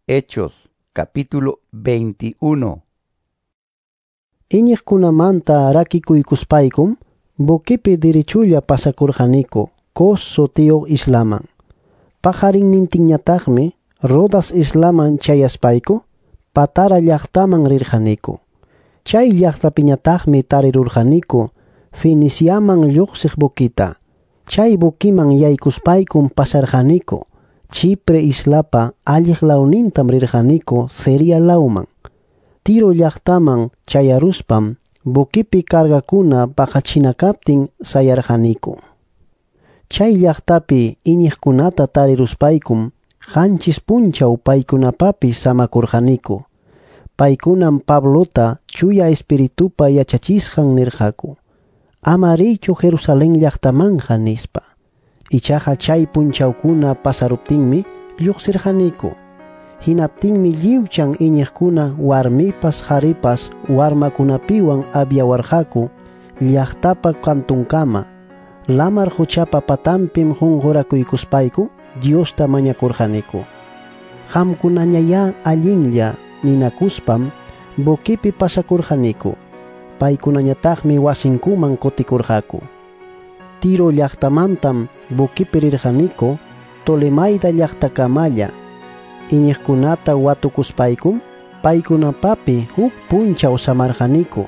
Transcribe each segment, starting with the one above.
Hechos, capítulo 21. Iñiqkunamanta rakikuykuspaykum, boquipi derechulla pasakurjaniko, kos sotio islaman. Pajarinnintinñataqmi, Rodas islaman chayaspayku, Patara llaqtaman rirjaniko. Chay llaqtapiñataqmi tarirurjaniko, Feniciaman lluqsiq boquita. Chay boquiman yaykuspaykum pasarjaniko, Chipre islapa alliq lawnintam rirjaniko Siria lawman. Tiro llaqtaman chayaruspam, boquipi cargakuna baqachinakaptin sayarjaniko. Chay llaqtapi iñiqkunata tariruspaykum, qanchis punchaw paykunapapi samakurjaniko. Paykunam Pablota chuya espiritupa yachachisqan nirqaku. Ama riychu Jerusalén llaqtamanja nispa. Ichaqa chay punchawkuna pasaruptinmi lluqsirjaniko. Hinaptinmi lliwchan iñiqkuna warmipas qharipas warmakunapiwan abyawarqaku llaqtapa kantunkama. Lamar huchapa patampim qunqurakuykuspayku Diosta mañakurjaniko. Qamkunañaya allinlla ninakuspam boquipi pasakurjaniko. Paykunañataqmi wasinkuman kutikurqaku. Tiro llaqtamantam boquipi rirjaniko Tolemaida llaqtakamalla. Iñiqkunata watukuspaykum paykunapapi huk punchaw samarjaniko.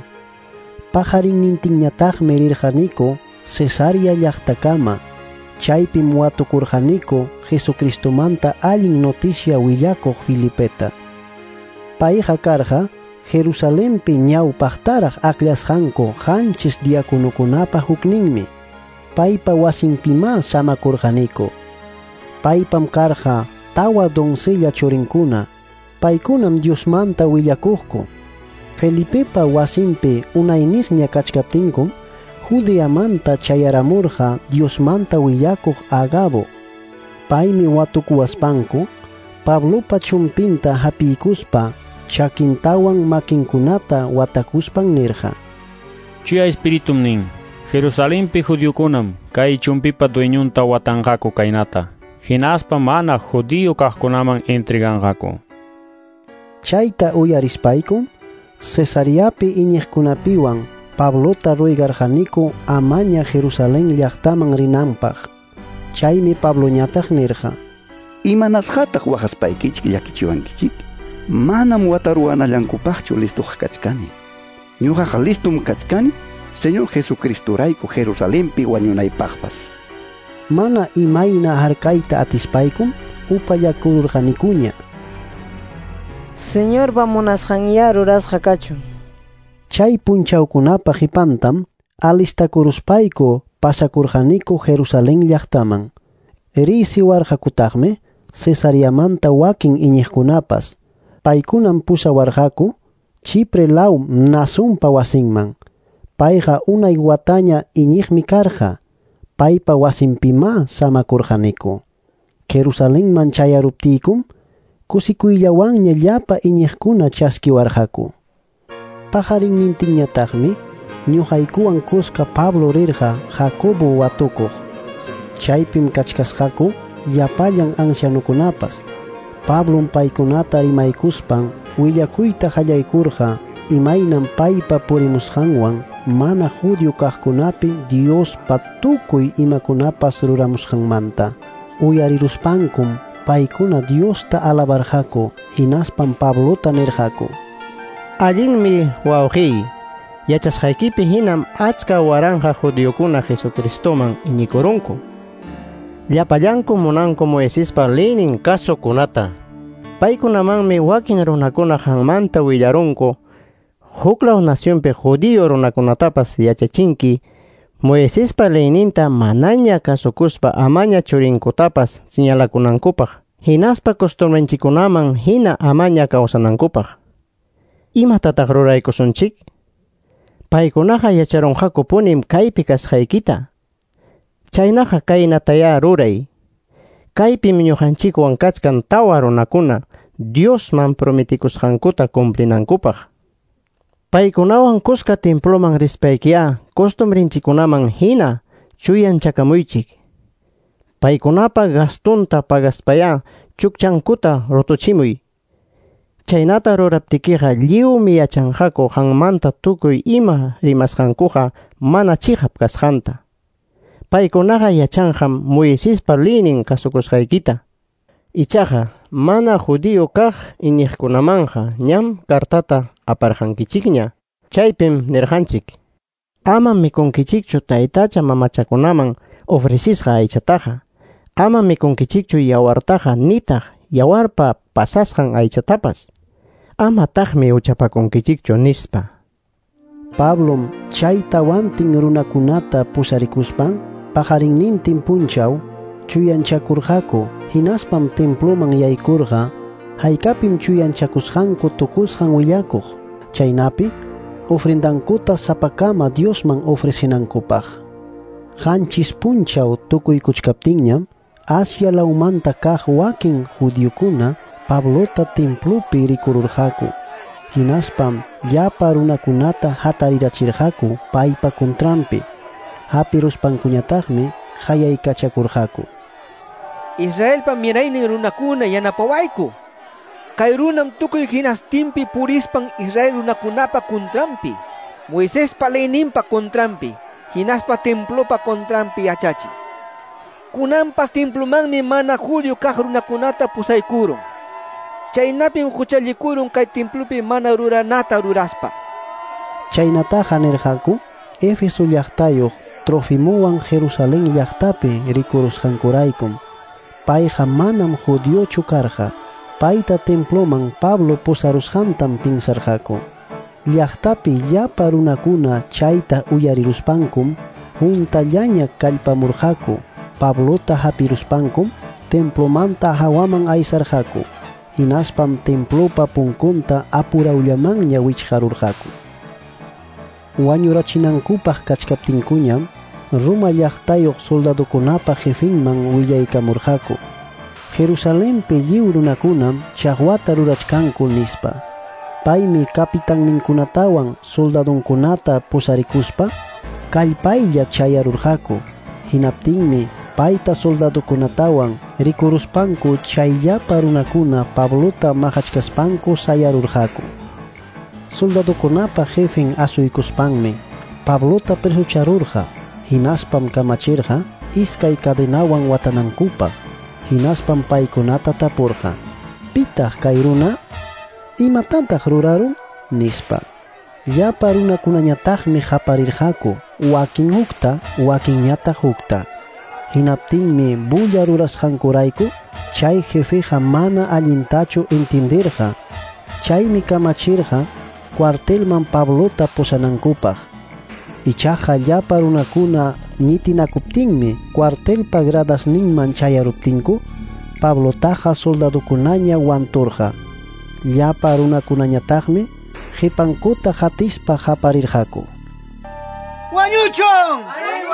Pajarinnintinñataqmi rirjaniko Cesarea llaqtakama. Chaypim watukurjaniko Jesucristomanta allin noticia willakuq Filipeta. Payqa karqa Jerusalempi ñawpaqtaraq aklasqanku qanchis diaconukunapa hukninmi. Paypa wasinpima samakurjaniko. Paypam karqa tawa doncella churinkuna. Paykunam Diosmanta willakuqku. Felipepa wasinpi unayniqña kachkaptinkum, Judeamanta chayaramurqa Diosmanta willakuq Agabo. Paymi watukuwaspanku, Pablopa chumpinta hapiykuspa, chakintawan makinkunata watakuspan nirqa. Chuya espiritum nin, Jerusalempi judiokunam, kay chumpipa dueñunta watanqaku kaynata. Hinaspa mana judío kaqkunaman entreganqaku. Chayta uyarispaykum, Cesareapi iñiqkunapiwan Pablota ruygarjaniko amaña Jerusalén llaqtaman rinanpaq. Chaymi Pabloñataq nirqa. Imanasqataq waqaspaykichik llakichiwankichik. Manam wataruwanallankupaqchu listuqa kachkani. Ñuqaqa listum kachkani, Señor Jesucristurayku Jerusalempi wañunaypaqpas. Mana imayna harkayta atispaykum upallakururjanikuña. Señor vamunasqanya rurasqa kachun. Chay punchawkunapa hipantam alistakuruspayku pasakurjaniko Jerusalén llaqtaman. Risiwarqakutaqmi Cesareamanta wakin iñiqkunapas. Paykunam pusawarqaku Chipre law Mnasonpa wasinman. Payqa unay wataña iñiqmi karqa. Paypa wasinpima samakurjaniko. Jerusalénman chayaruptiykum, kusikuyllawanña llapa iñiqkuna chaskiwarqaku. Pajarinnintinñataqmi ñuqaykuwan kusqa Pablo rirqa Jacobo watukuq. Chaypim kachkasqaku llapallan ancianukunapas. Pablom paykunata rimaykuspan willakuyta qallaykurqa imaynan paypa purimusqanwan mana judío kaqkunapi Diospa tukuy imakunapas ruramusqanmanta. Uyariruspankum paykuna Diosta alabarqaku hinaspam Pablota nirqaku. Allinmi wawqiy, yachasqaykipi hinam achka waranja judíokuna Jesucristoman iñikurunku. Llapallanku munanku Moisespa leynin kasukunata. Paykunamanmi wakin runakuna hanmanta willarunku, huklaw nacionpi judío runakunatapas yachachinki, Moisespa leyninta manaña kasukuspa amaña churinkutapas señalakunankupaq, hinaspa costumbrenchikunaman hina amaña kawsanankupaq. Imatataq ruraykusunchik? Paykunaqa yacharunqaku punim kaypi kasqaykita. Chaynaqa kaynataya ruray. Kaypim ñuqanchikwan kachkan tawa runakuna Diosman prometikusqankuta cumplinankupaq. Paykunawan kusqa temploman rispaykiya costumbrinchikunaman hina chuyan chakamuychik. Paykunapa gastunta pagaspaya chukchankuta rotuchimuy. Chaynata ruraptikiqa lliwmi yachanqaku hanmanta tukuy ima rimasqankuqa mana chihap kasqanta. Paykunaqa yachanqam Moisespa leynin kasukusqaykita. Ichaqa mana judío kaq iniqkunamanja ñam kartata aparqankichikña. Chaypim nirqanchik: ama mikunkichikchu taytacha mamachakunaman ofrecisqa aychataqa. Ama mikunkichikchu yawartaqa nitaq yawarpa pasasqan aychatapas. Ama taqmi uchapakunkichikchu nispa. Pablom chay tawantin runakunata pusarikuspan pajarinnintin punchaw chuyanchakurqaku, hinaspam temploman yaykurqa haykapim chuyanchakusqanku tukusqan willakuq. Chaynapi ofrendankuta sapakama Diosman ofrecinankupaq. Qanchis punchaw tukuy kuchkaptinñam Asia laumanta kaq wakin judíokuna Pablota templopi rikururqaku. Hinaspam llapa runakunata hatarirachirqaku paypa kontranpi. Hapiruspankuñataqmi hayaykachakurqaku. Israelpa miraynin runakuna yanapawayku. Kay runam tukuy hinastinpi purispan Israel runakunapa kontranpi, Moisespa leyninpa kontranpi, hinaspa templopa kontranpi yachachi. Kunanpas templomanmi mana judío kaq runakunata pusaykurun. Chaynapim huchallikurun kay templopi mana ruranata ruraspa. Chaynataqa nirqaku Efeso llaqtayuq Trofimuwan Jerusalén llaqtapi rikurusqankuraykum. Payqa manam judíochu karqa. Payta temploman Pablo pusarusqantam pinsarqaku. Llaqtapi llapa runakuna chayta uyariruspankum juntallaña kallpamurqaku. Pablota hapiruspankum templomanta hawaman aysarqaku. Hinaspam templopa punkunta apurawllamanña wichqarurqaku. Wañurachinankupaq kachkaptinkuñam Roma llaqtayuq soldadukunapa jefinman willaykamurqaku. Jerusalempi lliw runakunam chaqwata rurachkanku nispa. Paymi kapitanninkunatawan soldadunkunata pusarikuspa kallpaylla chayarurqaku. Hinaptinmi payta soldadukunatawan rikuruspanku chayllapa runakuna Pablota maqachkaspanku sayarurqaku. Soldadukunapa jefin asuykuspanmi Pablota presucharurqa. Hinaspam kamachirqa iskay cadenawan watanankupaq. Hinaspam paykunata tapurqa: pitaq kay runa? Imatantaq rurarun? Nispa. Llapa runakunañataqmi qaparirqaku, wakin hukta, wakinñataq hukta. Hinaptinmi bulla rurasqankurayku chay jefeqa mana allintachu entenderqa. Chaymi kamachirqa cuartelman Pablota pusanankupaq. Ichaqa llapa runakuna ñitinakuptinmi cuartelpa gradasninman chayaruptinku Pablotaqa soldadukunaña wanturqa. Llapa runakunañataqmi qipankuta qatispa qaparirqaku. ¡Wañuchon!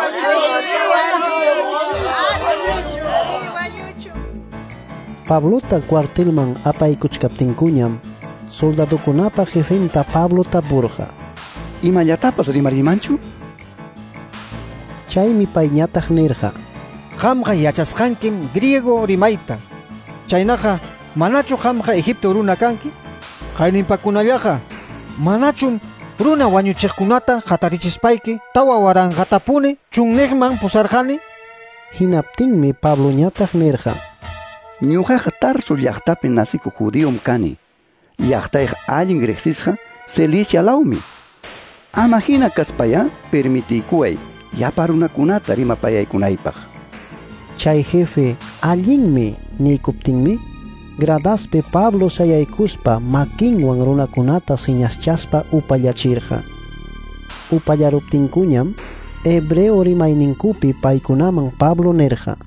Pablota cuartelman apaykuchkaptinkuñam soldadukunapa jefenta Pablo tapurqa: ¿Imallatapas rimarimanchu? Chaymi payñataq nirqa: qamqa yachasqankim griego rimayta. Chaynaqa manachu qamqa Egipto runa kanki? Qayninpakunallaqa manachum runa wañuchiqkunata qatarichispanki tawa waranqatapuni chunniqman pusarqani? Hinaptinmi Pabloñataq nirqa: Ñuqaqa Tarso llaqtapi nasiku judíom kani. Llaqtayqa allin riqsisqa Cilicia lawmi. Ama hina kaspaya permitikuay llapa runakunata rimapayaykunaypaq. Chay jefe allinmi niykuptinmi gradaspi Pablo sayaykuspa makinwan runakunata señaschaspa upallachirqa. Upallaruptinkuñam hebreo rimayninkupi paykunaman Pablo nirqa: